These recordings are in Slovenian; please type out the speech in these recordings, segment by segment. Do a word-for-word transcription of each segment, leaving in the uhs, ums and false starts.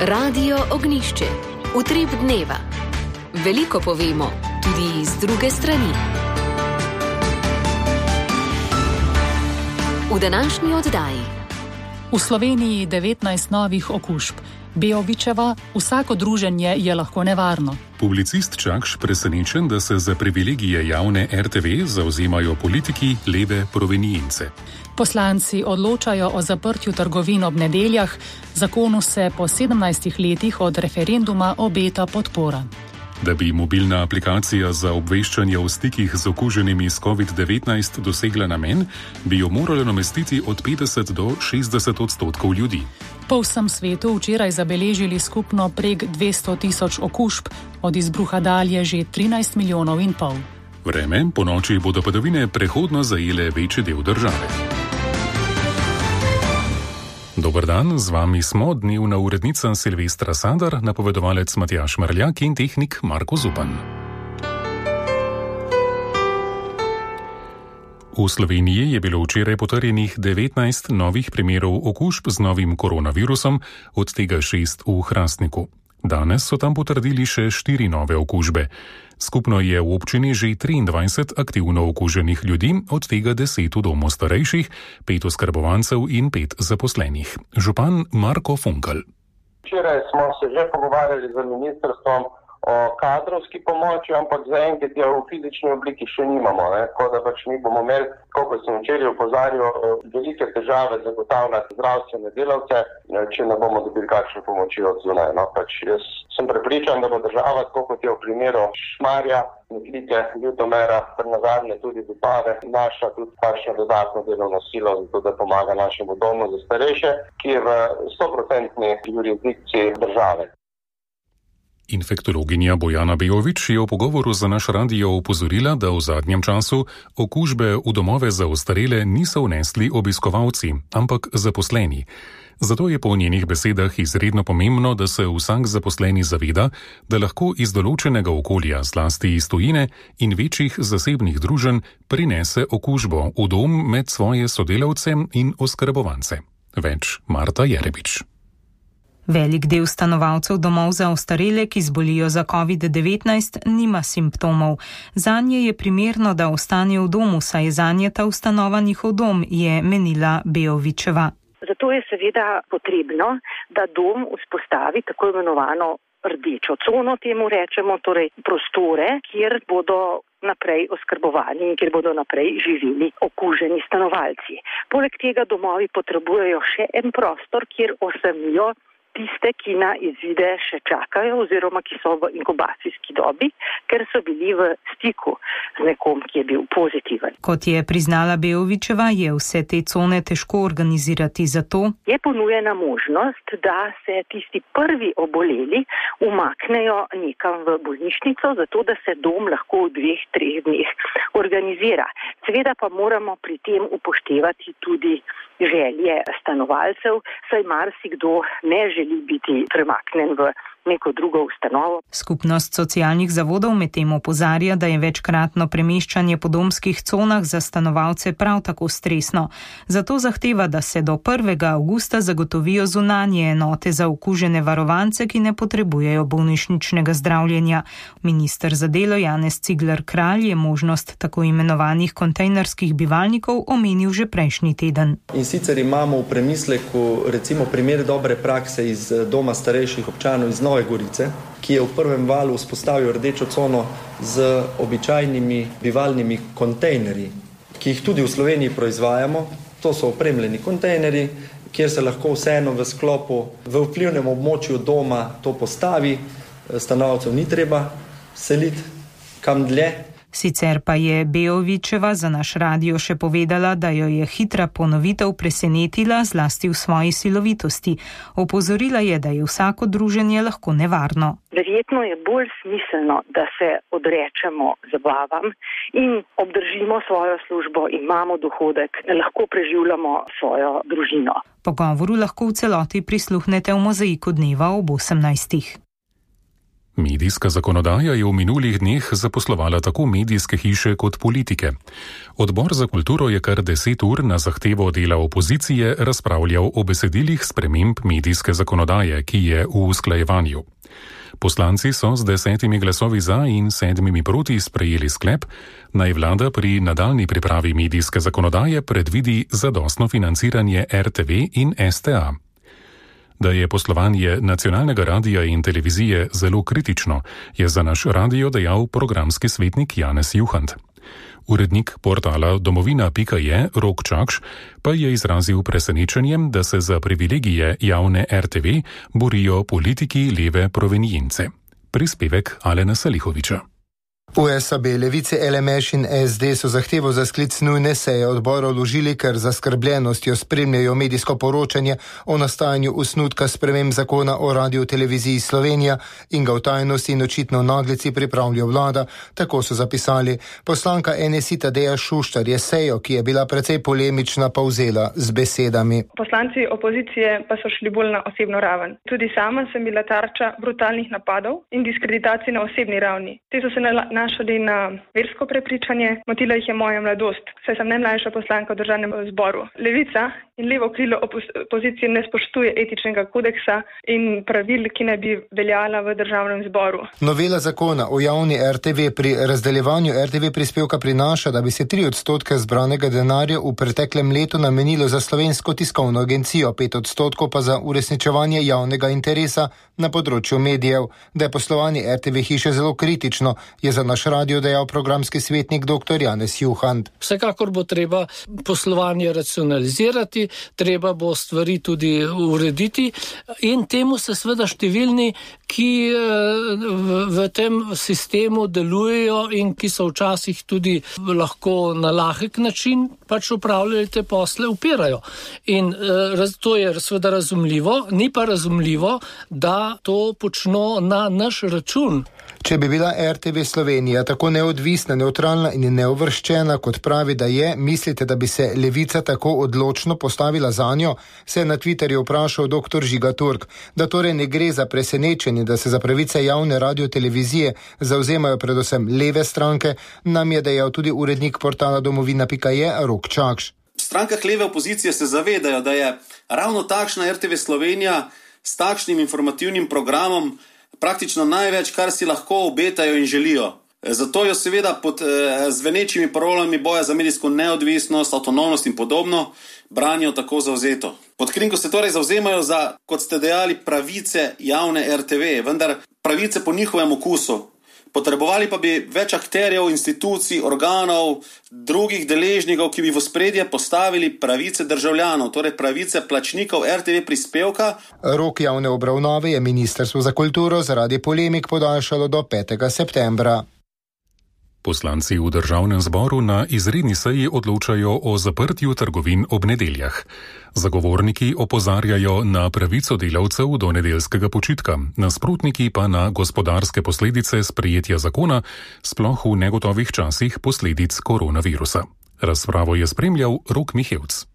Radio Ognjišče. Utrip dneva. Veliko povemo, tudi iz druge strani. V današnji oddaji. V Sloveniji devetnajst novih okužb. Beovićeva, vsako druženje je lahko nevarno. Publicist Čakš presenečen, da se za privilegije javne er te ve zauzemajo politiki leve provenience. Poslanci odločajo o zaprtju trgovin ob nedeljah, zakonu se po sedemnajstih letih od referenduma obeta podpora. Da bi mobilna aplikacija za obveščanje o stikih z okuženimi s covid devetnajst dosegla namen, bi jo moralo namestiti od petdeset do šestdeset odstotkov ljudi. Po vsem svetu včeraj zabeležili skupno prek dvesto tisoč okužb, od izbruha dalje že trinajst milijonov in pol. Vreme, po noči bodo padavine prehodno zajele večji del države. Dober dan, z vami smo dnevna urednica Silvestra Sadar, napovedovalec Matjaž Mrljak in tehnik Marko Zupan. V Sloveniji je bilo včeraj potrjenih devetnajst novih primerov okužb z novim koronavirusom, od tega šest v Hrastniku. Danes so tam potrdili še štiri nove okužbe. Skupno je v občini že triindvajset aktivno okuženih ljudi, od tega deset v domu starejših, pet oskrbovancev in pet zaposlenih. Župan Marko Funkel. Včeraj smo se že pogovarjali z ministrstvom o kadrovski pomoči, ampak zaenkrat je v fizični obliki še nimamo. Ne? Tako da pač mi bomo imeli, kako sem včeraj opozarjal, velike težave zagotavljati zdravstvene delavce, če ne bomo dobili kakšne pomoči od zunaj. No? Pač jaz sem prepričan, da bo država, tako kot je v primeru Šmarja, Metlike, Ljutomera, prenazadnje tudi Vipave, naša tudi kakšno dodatno delovno silo, zato da pomaga našemu domu za starejše, ki je v sto procentni jurisdikciji države. Infektologinja Bojana Beović je v pogovoru za naš radio opozorila, da v zadnjem času okužbe v domove za ostarele niso vnesli obiskovalci, ampak zaposleni. Zato je po njenih besedah izredno pomembno, da se vsak zaposleni zaveda, da lahko iz določenega okolja, zlasti iz tujine in večjih zasebnih druženj, prinese okužbo v dom med svoje sodelavce in oskrbovance. Več Marta Jerebič. Velik del stanovalcev domov za ostarele, ki zbolijo za covid devetnajst, nima simptomov. Zanje je primerno, da ostanejo v domu, saj je zanje ta ustanova njihov dom, je menila Beovićeva. Zato je seveda potrebno, da dom vzpostavi tako imenovano rdečo cono, temu rečemo, torej prostore, kjer bodo naprej oskrbovani in kjer bodo naprej živeli okuženi stanovalci. Poleg tega domovi potrebujejo še en prostor, kjer osamijo tiste, ki na izvide še čakajo oziroma ki so v inkubacijski dobi, ker so bili v stiku z nekom, ki je bil pozitiven. Kot je priznala Beovićeva, je vse te cone težko organizirati, zato je ponujena možnost, da se tisti prvi oboleli umaknejo nekam v bolnišnico, zato da se dom lahko v dveh, treh dneh organizira. Seveda pa moramo pri tem upoštevati tudi želje stanovalcev, saj marsikdo ne želi biti premaknen v neko drugo ustanovo. Skupnost socialnih zavodov medtem opozarja, da je večkratno premeščanje po domskih conah za stanovalce prav tako stresno. Zato zahteva, da se do prvega avgusta zagotovijo zunanje enote za okužene varovance, ki ne potrebujejo bolnišničnega zdravljenja. Minister za delo Janez Cigler Kralj je možnost tako imenovanih kontejnerskih bivalnikov omenil že prejšnji teden. In sicer imamo v premisleku recimo primer dobre prakse iz doma starejših občanov iz Nove Gorice, ki je v prvem valu vzpostavil rdečo cono z običajnimi bivalnimi kontejnerji, ki jih tudi v Sloveniji proizvajamo. To so opremljeni kontejnerji, kjer se lahko vseeno v sklopu v vplivnem območju doma to postavi, stanovalcev ni treba seliti kam dlje. Sicer pa je Beovićeva za naš radio še povedala, da jo je hitra ponovitev presenetila zlasti v svoji silovitosti. Opozorila je, da je vsako druženje lahko nevarno. Verjetno je bolj smiselno, da se odrečemo zabavam in obdržimo svojo službo, imamo dohodek, lahko preživljamo svojo družino. Pogovoru lahko v celoti prisluhnete v Mozaiku dneva ob osemnajstih. Medijska zakonodaja je v minulih dneh zaposlovala tako medijske hiše kot politike. Odbor za kulturo je kar deset ur na zahtevo dela opozicije razpravljal o besedilih sprememb medijske zakonodaje, ki je v usklajevanju. Poslanci so z desetimi glasovi za in sedmimi proti sprejeli sklep, naj vlada pri nadaljnji pripravi medijske zakonodaje predvidi zadostno financiranje R T V in S T A. Da je poslovanje nacionalnega radija in televizije zelo kritično, je za naš radio dejal programski svetnik Janez Juhant. Urednik portala domovina pika je Rok Čakš pa je izrazil presenečenje, da se za privilegije javne R T V borijo politiki leve provenijence. Prispevek Alena Salihoviča. V S A B, Levice, L M Š in S D so zahtevo za sklic nujne seje odbora vložili, ker zaskrbljenostjo spremljajo medijsko poročanje o nastajanju osnutka sprememb zakona o radioteleviziji Slovenija in ga v tajnosti in očitno naglici pripravlja vlada, tako so zapisali. Poslanka N S I Tadeja Šuštar je sejo, ki je bila precej polemična, povzela z besedami. Poslanci opozicije pa so šli bolj na osebno raven. Tudi sama sem bila tarča brutalnih napadov in diskreditacij na osebni ravni. Te so se na nanašali na versko prepričanje, motila jih je moja mladost, saj sem najmlajša poslanka v državnem zboru. Levica in levo krilo opozicije ne spoštuje etičnega kodeksa in pravil, ki naj bi veljala v državnem zboru. Novela zakona o javni R T V pri razdeljevanju R T V prispevka prinaša, da bi se tri odstotke zbranega denarja v preteklem letu namenilo za Slovensko tiskovno agencijo, pet odstotkov pa za uresničevanje javnega interesa na področju medijev. Da je poslovanje R T V hiše zelo kritično, je za naš radio dejal programski svetnik dr. Janez Juhant. Vsekakor bo treba poslovanje racionalizirati, treba bo stvari tudi urediti in temu se seveda številni, ki v, v tem sistemu delujejo in ki so včasih tudi lahko na lahek način pač upravljali te posle, upirajo. In raz, to je seveda razumljivo, ni pa razumljivo, da to počno na naš račun. Če bi bila R T V Slovenija tako neodvisna, neutralna in neuvrščena, kot pravi, da je, mislite, da bi se Levica tako odločno postavila zanjo? Se je na Twitterju vprašal dr. Žiga Turk. Da torej ne gre za presenečenje, da se za pravice javne radiotelevizije zauzemajo predvsem leve stranke, nam je dejal tudi urednik portala domovina pika je Rok Čakš. V strankah leve opozicije se zavedajo, da je ravno takšna R T V Slovenija s takšnim informativnim programom praktično največ, kar si lahko obetajo in želijo. Zato jo seveda pod eh, zvenečimi parolami boja za medijsko neodvisnost, avtonomnost in podobno branijo tako zavzeto. Pod krinko se torej zauzemajo za, kot ste dejali, pravice javne R T V, vendar pravice po njihovem okusu. Potrebovali pa bi več akterjev, institucij, organov, drugih deležnikov, ki bi v ospredje postavili pravice državljanov, torej pravice plačnikov R T V prispevka. Rok javne obravnave je Ministrstvo za kulturo zaradi polemik podaljšalo do petega septembra. Poslanci v državnem zboru na izredni seji odločajo o zaprtju trgovin ob nedeljah. Zagovorniki opozarjajo na pravico delavcev do nedeljskega počitka, nasprotniki pa na gospodarske posledice sprejetja zakona, sploh v negotovih časih posledic koronavirusa. Razpravo je spremljal Rok Mihevc.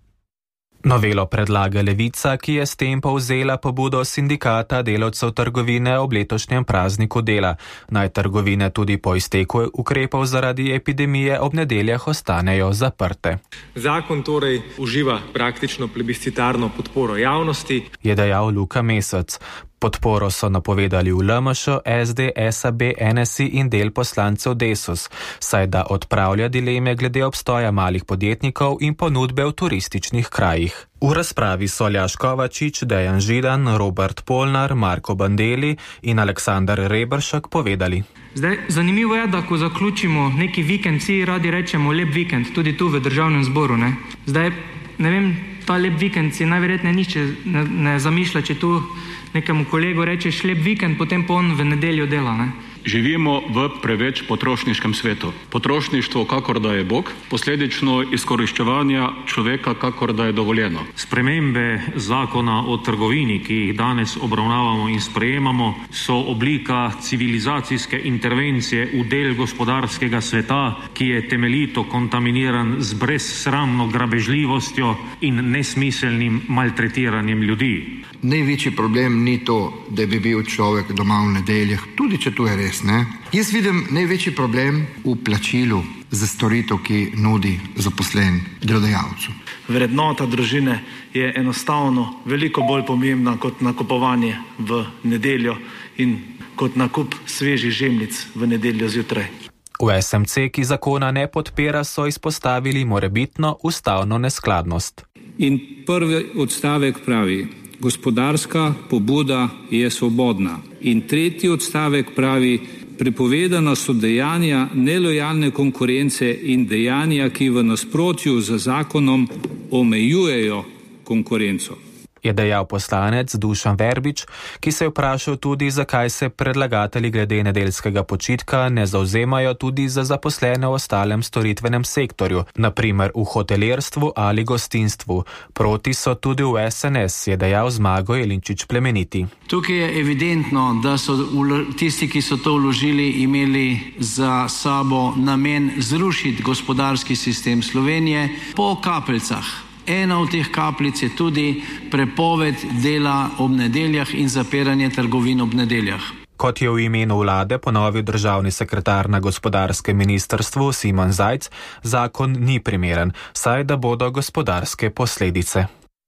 Novelo predlaga Levica, ki je s tem povzela pobudo sindikata delavcev trgovine ob letošnjem prazniku dela. Naj trgovine tudi po izteku ukrepov zaradi epidemije ob nedeljah ostanejo zaprte. Zakon torej uživa praktično plebiscitarno podporo javnosti, je dejal Luka Mesec. Podporo so napovedali v L M Š, S D, S A B, N S I in del poslancev Desus, saj da odpravlja dileme glede obstoja malih podjetnikov in ponudbe v turističnih krajih. V razpravi so Aljaž Kovačič, Dejan Židan, Robert Polnar, Marko Bandeli in Aleksandar Reberšek povedali. Zdaj, zanimivo je, da ko zaključimo neki vikend, vsi radi rečemo lep vikend, tudi tu v državnem zboru. Ne? Zdaj, ne vem, ta lep vikend si najverjetneje nišče ne, ne zamišlja, če tu nekemu kolegu rečeš lep vikend, potem pa on v nedeljo dela. Ne? Živimo v preveč potrošniškem svetu. Potrošništvo, kakor da je bog, posledično izkoriščevanja človeka, kakor da je dovoljeno. Spremembe zakona o trgovini, ki jih danes obravnavamo in sprejemamo, so oblika civilizacijske intervencije v del gospodarskega sveta, ki je temeljito kontaminiran z brezsramno grabežljivostjo in nesmiselnim maltretiranjem ljudi. Največji problem ni to, da bi bil človek doma v nedeljah, tudi če to je res, ne? Jaz vidim največji problem v plačilu za storitev, ki nudi zaposlen delodajalcu. Vrednota družine je enostavno veliko bolj pomembna kot nakupovanje v nedeljo in kot nakup svežih žemljic v nedeljo zjutraj. V S M C, ki zakona ne podpira, so izpostavili morebitno ustavno neskladnost. In prvi odstavek pravi: gospodarska pobuda je svobodna. In tretji odstavek pravi: prepovedana so dejanja nelojalne konkurence in dejanja, ki v nasprotju z zakonom omejujejo konkurenco. Je dejal poslanec Dušan Verbič, ki se je vprašal tudi, zakaj se predlagatelji glede nedeljskega počitka ne zavzemajo tudi za zaposlene v ostalem storitvenem sektorju, na primer v hotelirstvu ali gostinstvu. Proti so tudi v S N S, je dejal Zmago Jelinčič Plemeniti. Tukaj je evidentno, da so tisti, ki so to vložili, imeli za sabo namen zrušiti gospodarski sistem Slovenije po kapljicah. Ena od teh kapljic je tudi prepoved dela ob nedeljah in zapiranje trgovin ob nedeljah. Kot je v imenu vlade ponovil državni sekretar na gospodarskem ministrstvu Simon Zajc, zakon ni primeren, saj da bodo gospodarske posledice.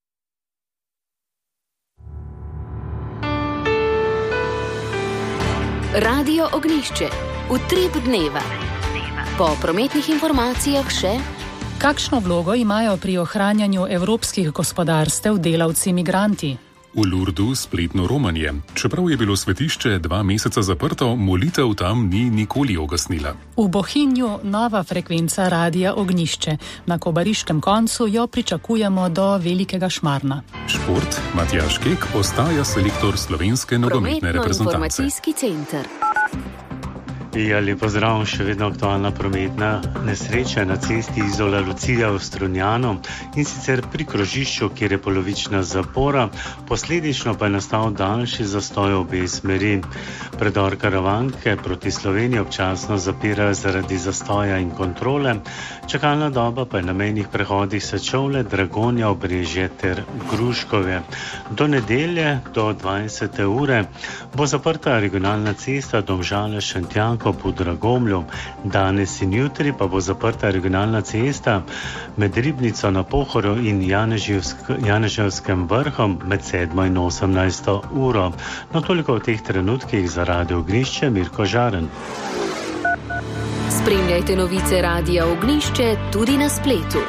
Radio Ognjišče. Utrip dneva. Po prometnih informacijah še: kakšno vlogo imajo pri ohranjanju evropskih gospodarstev delavci migranti? V Lurdu spletno romanje. Čeprav je bilo svetišče dva meseca zaprto, molitev tam ni nikoli ugasnila. V Bohinju nova frekvenca Radia Ognjišče. Na kobariškem koncu jo pričakujemo do Velikega Šmarna. Šport. Matjaž Kek ostaja selektor slovenske nogometne reprezentance. Prometno-informacijski center. Ja, lep pozdrav, še vedno aktualna prometna nesreča na cesti Izola Lucija v Strunjanu, in sicer pri krožišču, kjer je polovična zapora, posledično pa je nastal daljši zastoj obe smeri. Predor Karavanke proti Sloveniji občasno zapirajo zaradi zastoja in kontrole, čakalna doba pa je na mejnih prehodih Sečovlje, Dragonja, Obrežje ter Gruškovje. Do nedelje do dvajsete ure bo zaprta regionalna cesta Domžale-Šentjanko po Dragomlju. Danes in jutri pa bo zaprta regionalna cesta med Ribnico na Pohorju in Janeževskem vrhom med sedmo in osemnajsto uro. No, toliko v teh trenutkih za Radio Ognjišče, Mirko Žaren. Spremljajte novice Radia Ognjišče tudi na spletu.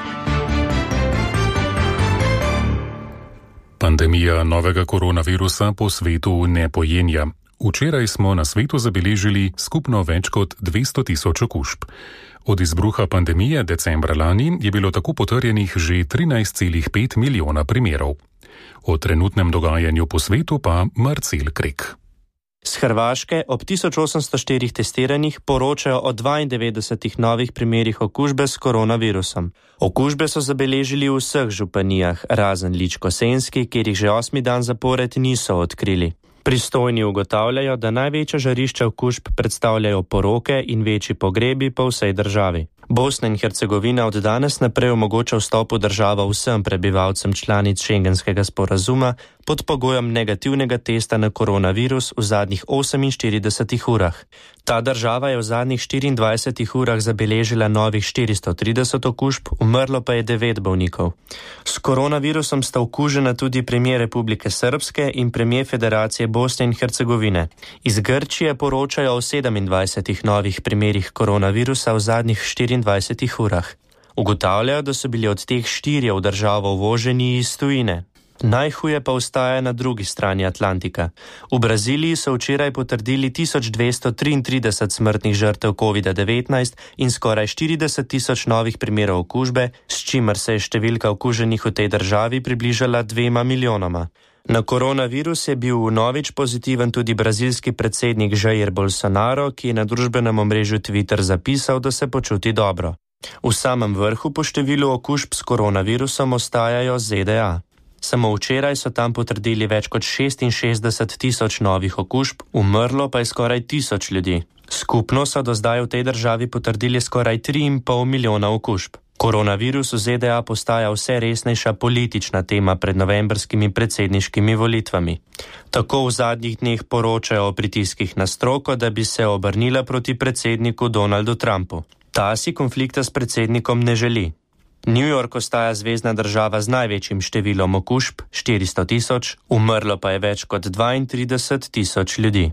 Pandemija novega koronavirusa po svetu ne pojenja. Včeraj smo na svetu zabeležili skupno več kot dvesto tisoč okužb. Od izbruha pandemije decembra lani je bilo tako potrjenih že trinajst celih pet milijona primerov. O trenutnem dogajanju po svetu pa Marcel Krek. Z Hrvaške ob tisoč osemsto štirih testiranih poročajo o dvaindevetdesetih novih primerih okužbe s koronavirusom. Okužbe so zabeležili v vseh županijah, razen Ličko-Senjski, kjer jih že osmi dan zapored niso odkrili. Pristojni ugotavljajo, da največja žarišča okužb predstavljajo poroke in večji pogrebi po vsej državi. Bosna in Hercegovina od danes naprej omogoča vstop v državo vsem prebivalcem članic šengenskega sporazuma pod pogojem negativnega testa na koronavirus v zadnjih oseminštiridesetih urah. Ta država je v zadnjih štiriindvajsetih urah zabeležila novih štiristo trideset okužb, umrlo pa je devet bolnikov. S koronavirusom sta okužena tudi premijer Republike Srpske in premijer Federacije Bosne in Hercegovine. Iz Grčije poročajo o sedemindvajsetih novih primerih koronavirusa v zadnjih štiriindvajsetih urah. Ugotavljajo, da so bili od teh štirje v državo uvoženi iz tujine. Najhuje pa ostaja na drugi strani Atlantika. V Braziliji so včeraj potrdili tisoč dvesto triintrideset smrtnih žrtev kovida devetnajst in skoraj štirideset tisoč novih primerov okužbe, s čimer se je številka okuženih v tej državi približala dvema milijonoma. Na koronavirus je bil vnovič pozitiven tudi brazilski predsednik Jair Bolsonaro, ki je na družbenem omrežju Twitter zapisal, da se počuti dobro. V samem vrhu po številu okužb s koronavirusom ostajajo Z D A. Samo včeraj so tam potrdili več kot šestinšestdeset tisoč novih okužb, umrlo pa je skoraj tisoč ljudi. Skupno so do zdaj v tej državi potrdili skoraj tri in pol milijona okužb. Koronavirus v Z D A postaja vse resnejša politična tema pred novembrskimi predsedniškimi volitvami. Tako v zadnjih dneh poročajo o pritiskih na stroko, da bi se obrnila proti predsedniku Donaldu Trumpu. Ta si konflikta s predsednikom ne želi. New York ostaja zvezna država z največjim številom okužb, štiristo tisoč, umrlo pa je več kot dvaintrideset tisoč ljudi.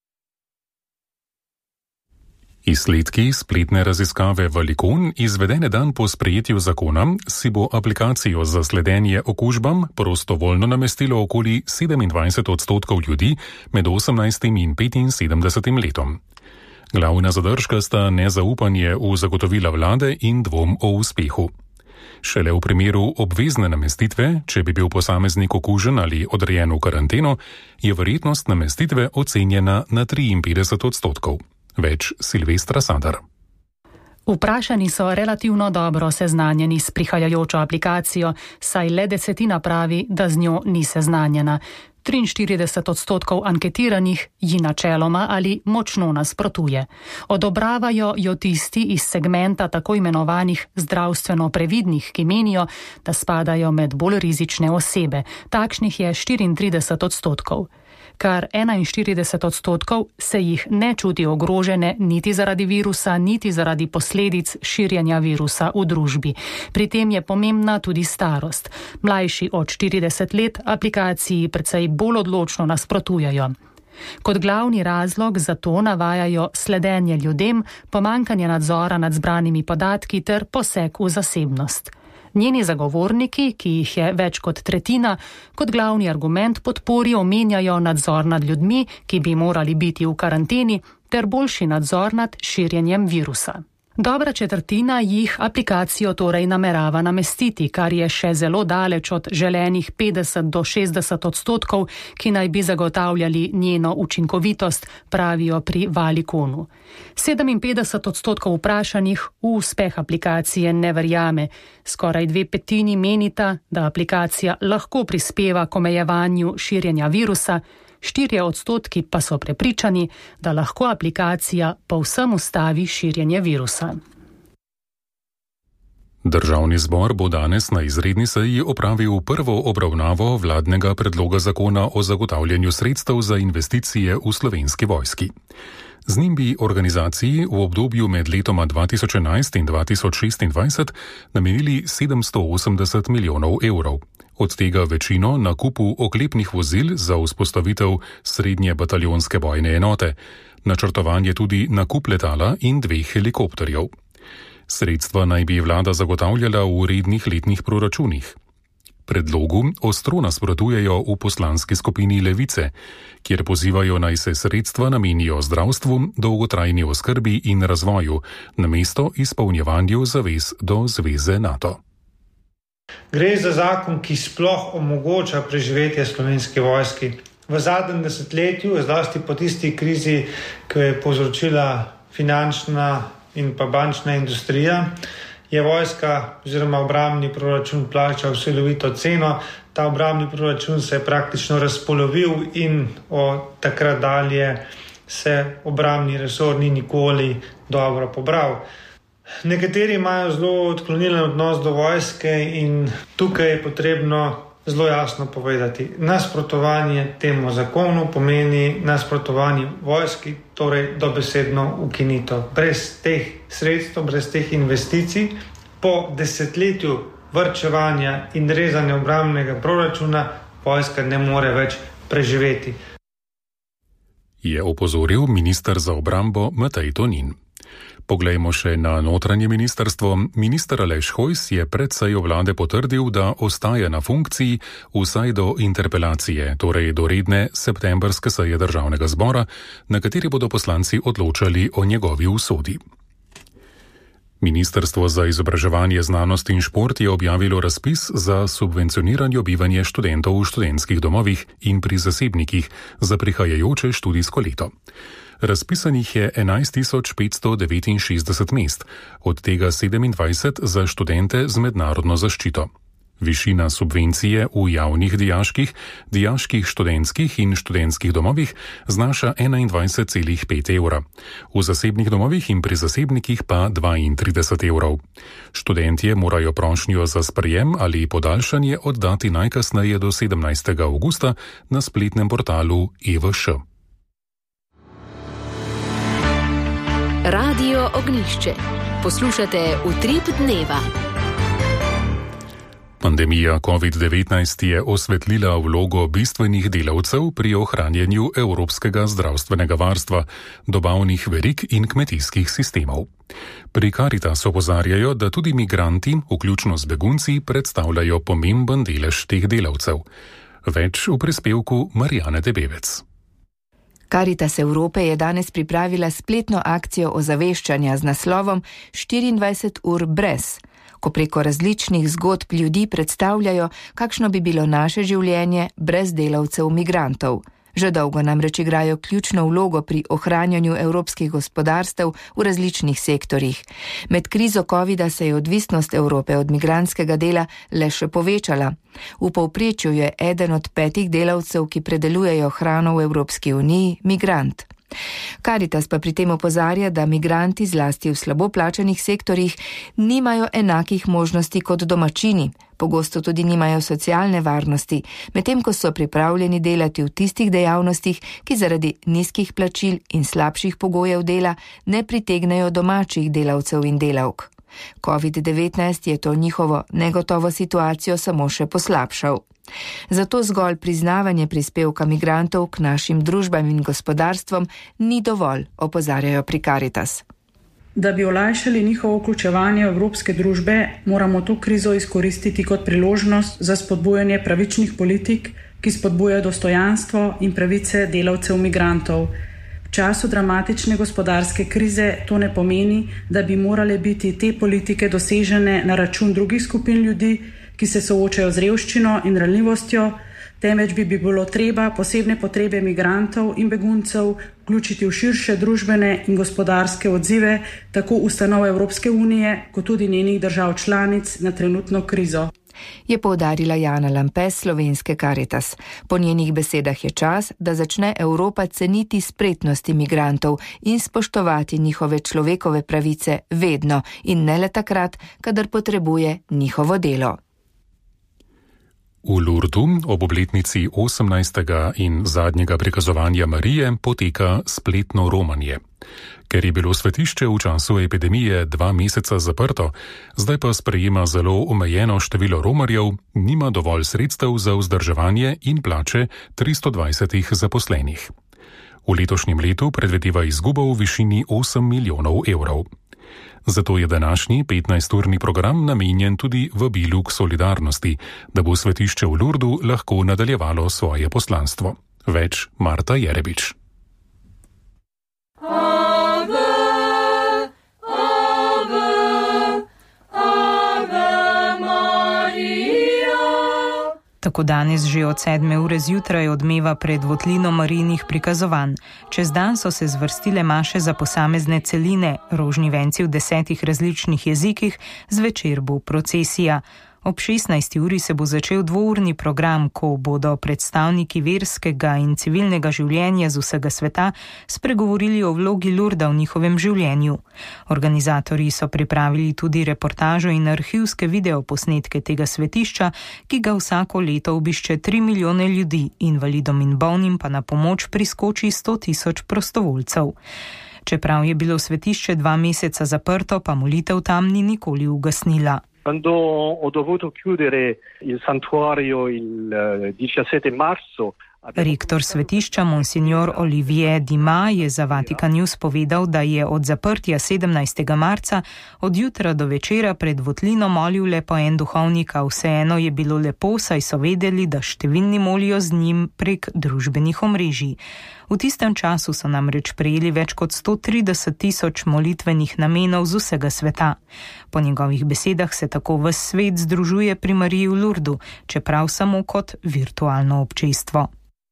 Izsledki spletne raziskave Valicon, izvedene dan po sprejetju zakona, si bo aplikacijo za sledenje okužbam prostovoljno namestilo okoli sedemindvajset odstotkov ljudi med osemnajstim in petinsedemdesetim letom. Glavna zadržka sta nezaupanje v zagotovila vlade in dvom o uspehu. Šele v primeru obvezne namestitve, če bi bil posameznik okužen ali odrejen v karanteno, je verjetnost namestitve ocenjena na triinpetdeset odstotkov. Več Silvestra Sadar. Vprašani so relativno dobro seznanjeni s prihajajočo aplikacijo, saj le desetina pravi, da z njo ni seznanjena. triinštirideset odstotkov anketiranih ji načeloma ali močno nasprotuje. Odobravajo jo tisti iz segmenta tako imenovanih zdravstveno previdnih, ki menijo, da spadajo med bolj rizične osebe. Takšnih je štiriintrideset odstotkov. Kar enainštirideset odstotkov se jih ne čuti ogrožene niti zaradi virusa, niti zaradi posledic širjenja virusa v družbi. Pri tem je pomembna tudi starost. Mlajši od štirideset let aplikaciji precej bolj odločno nasprotujejo. Kot glavni razlog za to navajajo sledenje ljudem, pomanjkanje nadzora nad zbranimi podatki ter poseg v zasebnost. Njeni zagovorniki, ki jih je več kot tretjina, kot glavni argument podpori omenjajo nadzor nad ljudmi, ki bi morali biti v karanteni, ter boljši nadzor nad širjenjem virusa. Dobra četrtina jih aplikacijo torej namerava namestiti, kar je še zelo daleč od želenih petdeset do šestdeset odstotkov, ki naj bi zagotavljali njeno učinkovitost, pravijo pri Valiconu. sedeminpetdeset odstotkov vprašanih v uspeh aplikacije ne verjame. Skoraj dve petini menita, da aplikacija lahko prispeva k omejevanju širjenja virusa, štirje odstotki pa so prepričani, da lahko aplikacija povsem ustavi širjenje virusa. Državni zbor bo danes na izredni seji opravil prvo obravnavo vladnega predloga zakona o zagotavljanju sredstev za investicije v Slovenski vojski. Z njim bi organizaciji v obdobju med letoma dva tisoč enajst in dva tisoč šestindvajset namenili sedemsto osemdeset milijonov evrov. Od tega večino nakupu oklepnih vozil za vzpostavitev srednje bataljonske bojne enote, načrtovan je tudi nakup letala in dveh helikopterjev. Sredstva naj bi vlada zagotavljala v rednih letnih proračunih. Predlogu ostro nasprotujejo v poslanski skupini Levice, kjer pozivajo naj se sredstva namenijo zdravstvu, dolgotrajni oskrbi in razvoju, namesto izpolnjevanju zavez do zveze NATO. Gre za zakon, ki sploh omogoča preživetje Slovenske vojski. V zadnjem desetletju, zlasti po tisti krizi, ki je povzročila finančna in pa bančna industrija, je vojska oziroma obrambni proračun plačal silovito ceno. Ta obrambni proračun se je praktično razpolovil in od takrat dalje se obrambni resor ni nikoli dobro pobral. Nekateri imajo zelo odklonilen odnos do vojske in tukaj je potrebno zelo jasno povedati. Nasprotovanje temu zakonu pomeni nasprotovanje vojski, torej dobesedno ukinitev. Brez teh sredstev, brez teh investicij, po desetletju varčevanja in rezanja obrambnega proračuna, vojska ne more več preživeti. Je opozoril minister za obrambo Matej Tonin. Poglejmo še na notranje ministrstvo. Minister Aleš Hojs je pred sejo vlade potrdil, da ostaja na funkciji vsaj do interpelacije, torej do redne septembrske seje državnega zbora, na kateri bodo poslanci odločali o njegovi usodi. Ministrstvo za izobraževanje, znanost in šport je objavilo razpis za subvencioniranje bivanja študentov v študentskih domovih in pri zasebnikih za prihajajoče študijsko leto. Razpisanih je enajst tisoč petsto devetinšestdeset mest, od tega sedemindvajset za študente z mednarodno zaščito. Višina subvencije v javnih dijaških, dijaških študentskih in študentskih domovih znaša enaindvajset celih pet evra, v zasebnih domovih in pri zasebnikih pa dvaintrideset evrov. Študentje morajo prošnjo za sprejem ali podaljšanje oddati najkasneje do sedemnajstega avgusta na spletnem portalu E V Š. Radio Ognjišče. Poslušate Utrip dneva. Pandemija covid devetnajst je osvetlila vlogo bistvenih delavcev pri ohranjanju evropskega zdravstvenega varstva, dobavnih verig in kmetijskih sistemov. Pri Karitasu opozarjajo, da tudi migranti, vključno z begunci, predstavljajo pomemben delež teh delavcev. Več v prispevku Marijane Debevec. Karitas Evrope je danes pripravila spletno akcijo ozaveščanja z naslovom štiriindvajset ur brez, ko preko različnih zgodb ljudi predstavljajo, kakšno bi bilo naše življenje brez delavcev migrantov. Že dolgo namreč igrajo ključno vlogo pri ohranjanju evropskih gospodarstev v različnih sektorjih. Med krizo covida se je odvisnost Evrope od migrantskega dela le še povečala. V povprečju je eden od petih delavcev, ki predelujejo hrano v Evropski uniji, migrant. Karitas pa pri tem opozarja, da migranti zlasti v slabo plačanih sektorjih nimajo enakih možnosti kot domačini, pogosto tudi nimajo socialne varnosti, medtem ko so pripravljeni delati v tistih dejavnostih, ki zaradi nizkih plačil in slabših pogojev dela ne pritegnejo domačih delavcev in delavk. covid devetnajst je to njihovo negotovo situacijo samo še poslabšal. Zato zgolj priznavanje prispevka migrantov k našim družbam in gospodarstvom ni dovolj, opozarjajo pri Karitas. Da bi olajšali njihovo vključevanje v evropske družbe, moramo to krizo izkoristiti kot priložnost za spodbujanje pravičnih politik, ki spodbujajo dostojanstvo in pravice delavcev migrantov. V času dramatične gospodarske krize to ne pomeni, da bi morale biti te politike dosežene na račun drugih skupin ljudi, ki se soočajo z revščino in ranljivostjo, temveč bi bilo treba posebne potrebe migrantov in beguncev vključiti v širše družbene in gospodarske odzive tako ustanov Evropske unije, kot tudi njenih držav članic na trenutno krizo. Je poudarila Jana Lampes slovenske Karitas. Po njenih besedah je čas, da začne Evropa ceniti spretnosti migrantov in spoštovati njihove človekove pravice vedno in ne le takrat, kadar potrebuje njihovo delo. V Lurdu ob obletnici osemnajstega in zadnjega prikazovanja Marije poteka spletno romanje. Ker je bilo svetišče v času epidemije dva meseca zaprto, zdaj pa sprejema zelo omejeno število romarjev, nima dovolj sredstev za vzdrževanje in plače tristo dvajsetih zaposlenih. V letošnjem letu predvideva izgubo v višini osem milijonov evrov. Zato je današnji petnajsturni program namenjen tudi vabilu k solidarnosti, da bo svetišče v Lurdu lahko nadaljevalo svoje poslanstvo. Več Marta Jerebič. Tako danes že od sedme ure zjutraj odmeva pred votlino Marijinih prikazovanj. Čez dan so se zvrstile maše za posamezne celine, rožni venci v desetih različnih jezikih, zvečer bo procesija. Ob šestnajsti uri se bo začel dvourni program, ko bodo predstavniki verskega in civilnega življenja z vsega sveta spregovorili o vlogi Lurda v njihovem življenju. Organizatorji so pripravili tudi reportažo in arhivske videoposnetke tega svetišča, ki ga vsako leto obišče tri milijone ljudi, invalidom in bolnim pa na pomoč priskoči sto tisoč prostovoljcev. Čeprav je bilo svetišče dva meseca zaprto, pa molitev tam ni nikoli ugasnila. Quando ho dovuto chiudere il santuario il diciassette marzo, Rektor svetišča monsignor Olivier Dima je za Vatikan News povedal, da je od zaprtja sedemnajstega marca od jutra do večera pred votlino molil le po en duhovnik, a vseeno je bilo lepo, saj so vedeli, da številni molijo z njim prek družbenih omrežij. V tistem času so namreč prejeli več kot sto trideset tisoč molitvenih namenov z vsega sveta. Po njegovih besedah se tako ves svet združuje pri Mariji v Lurdu, čeprav samo kot virtualno občestvo.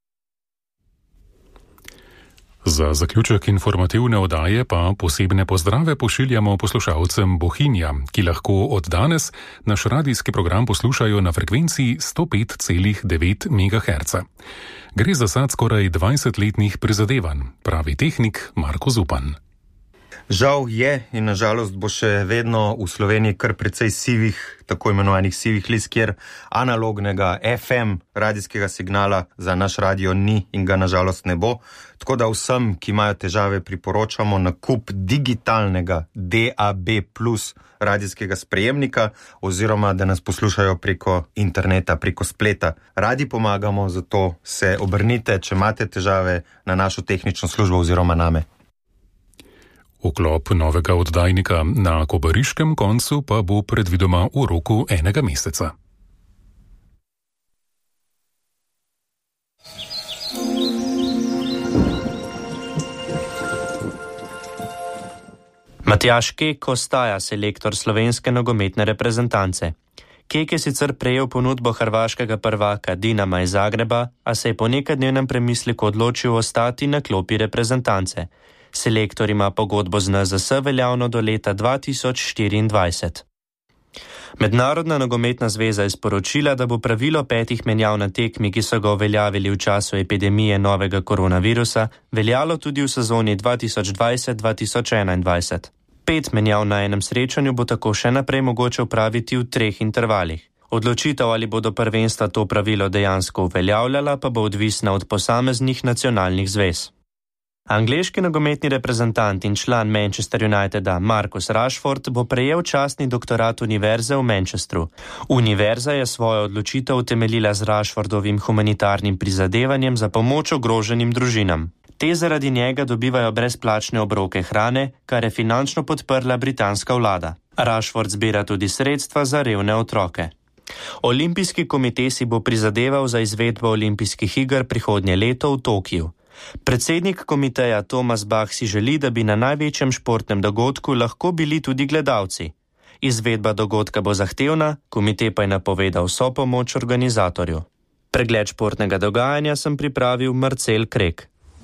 Za zaključek informativne oddaje pa posebne pozdrave pošiljamo poslušalcem Bohinja, ki lahko od danes naš radijski program poslušajo na frekvenciji sto pet celih devet megaherca. Gre za sad skoraj dvajsetletnih prizadevanj, pravi tehnik Marko Zupan. Žal je in nažalost bo še vedno v Sloveniji kar precej sivih, tako imenovanih sivih list, kjer analognega F M radijskega signala za naš radio ni in ga nažalost ne bo. Tako da vsem, ki imajo težave, priporočamo nakup digitalnega D A B plus radijskega sprejemnika oziroma da nas poslušajo preko interneta, preko spleta. Radi pomagamo, zato se obrnite, če imate težave, na našo tehnično službo oziroma name. Vklop novega oddajnika na kobariškem koncu pa bo predvidoma v roku enega meseca. Matjaž Kek ostaja selektor slovenske nogometne reprezentance. Kek je sicer prejel ponudbo hrvaškega prvaka Dinama iz Zagreba, a se je po nekadnevnem premisleku odločil ostati na klopi reprezentance. Selektor ima pogodbo z N Z S veljavno do leta dva tisoč štiriindvajset. Mednarodna nogometna zveza je sporočila, da bo pravilo petih menjav na tekmi, ki so ga uveljavili v času epidemije novega koronavirusa, veljalo tudi v sezoni dva tisoč dvajset dva tisoč enaindvajset. Pet menjav na enem srečanju bo tako še naprej mogoče upraviti v treh intervalih. Odločitev, ali bodo prvenstva to pravilo dejansko uveljavljala, pa bo odvisna od posameznih nacionalnih zvez. Angleški nogometni reprezentant in član Manchester Uniteda Marcus Rashford bo prejel častni doktorat univerze v Manchesteru. Univerza je svojo odločitev utemeljila z Rashfordovim humanitarnim prizadevanjem za pomoč ogroženim družinam. Te zaradi njega dobivajo brezplačne obroke hrane, kar je finančno podprla britanska vlada. Rashford zbira tudi sredstva za revne otroke. Olimpijski komitej si bo prizadeval za izvedbo olimpijskih iger prihodnje leto v Tokiju. Predsednik komiteja Tomas Bach si želi, da bi na največjem športnem dogodku lahko bili tudi gledalci. Izvedba dogodka bo zahtevna, komitej pa je napovedal vso pomoč organizatorju. Pregled športnega dogajanja sem pripravil Marcel Krek.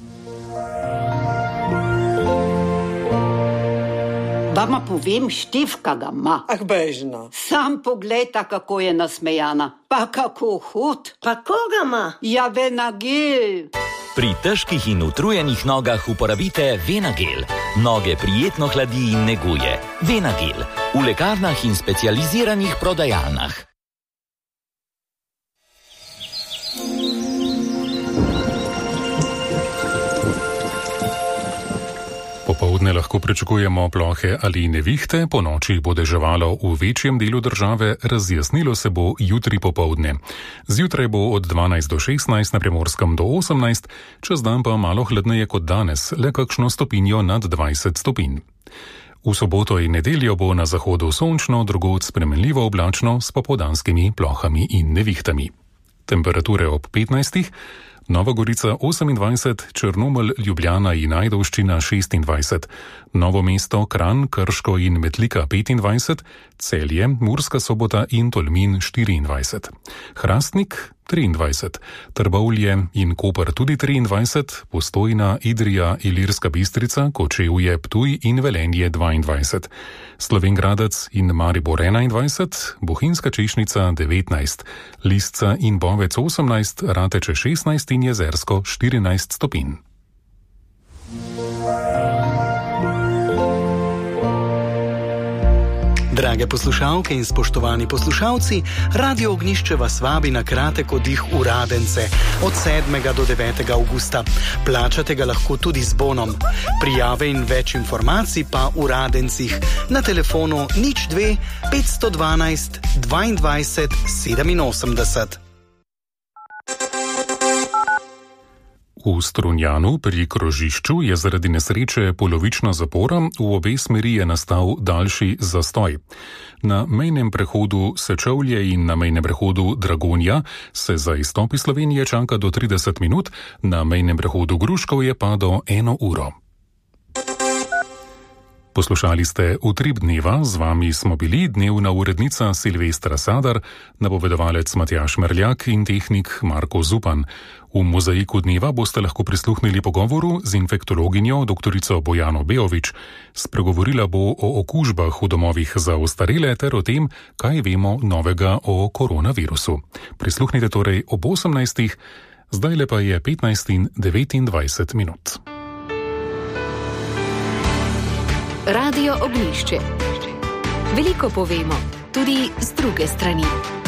Vama povem, Štefka ga ima. Ah, bežno. Sam poglejta, kako je nasmejana. Pa kako hud. Pa koga ima? Ja, Venagel. Pri težkih in utrujenih nogah uporabite Venagel. Noge prijetno hladi in neguje. Venagel. V lekarnah in specializiranih prodajalnah. Popoldne lahko pričakujemo plohe ali nevihte, po noči bo deževalo v večjem delu države, razjasnilo se bo jutri popoldne. Zjutraj bo od dvanajst do šestnajst, na Primorskem do osemnajst, čez dan pa malo hladneje kot danes, le kakšno stopinjo nad dvajset stopinj. V soboto in nedeljo bo na zahodu sončno, drugod spremenljivo oblačno s popoldanskimi plohami in nevihtami. Temperature ob petnajstih, Nova Gorica osemindvajset, Črnomelj, Ljubljana in Ajdovščina šestindvajset, Novo mesto, Kranj, Krško in Metlika petindvajset, Celje, Murska Sobota in Tolmin štiriindvajset, Hrastnik triindvajset, Trbovlje in Koper tudi triindvajset, Postojna, Idrija, Ilirska Bistrica, Kočevje, Ptuj in Velenje dvaindvajset, Slovenjgradec in Maribor enaindvajset, Bohinjska Češnica devetnajst, Lisca in Bovec osemnajst, Rateče šestnajst in Jezersko štirinajst stopinj. Drage poslušalke in spoštovani poslušalci, Radio Ognjišče vas vabi na kratek oddih v Radence od sedmega do devetega avgusta. Plačate ga lahko tudi z bonom. Prijave in več informacij pa v Radencih na telefonu nič dve petsto dvanajst dvaindvajset sedeminosemdeset. V Strunjanu pri krožišču je zaradi nesreče polovična zapora, v obe smeri je nastal daljši zastoj. Na mejnem prehodu Sečovlje in na mejnem prehodu Dragonja se za izstop iz Slovenije čaka do trideset minut, na mejnem prehodu Gruškovje pa do eno uro. Poslušali ste Utrip dneva, z vami smo bili dnevna urednica Silvestra Sadar, napovedovalec Matjaž Merljak in tehnik Marko Zupan. V mozaiku dneva boste lahko prisluhnili pogovoru z infektologinjo doktorico Bojano Beovič. Spregovorila bo o okužbah v domovih za ostarele ter o tem, kaj vemo novega o koronavirusu. Prisluhnite torej ob osemnajstih, zdaj le pa je petnajst in devetindvajset minut. Radio Ognjišče. Veliko povemo, tudi z druge strani.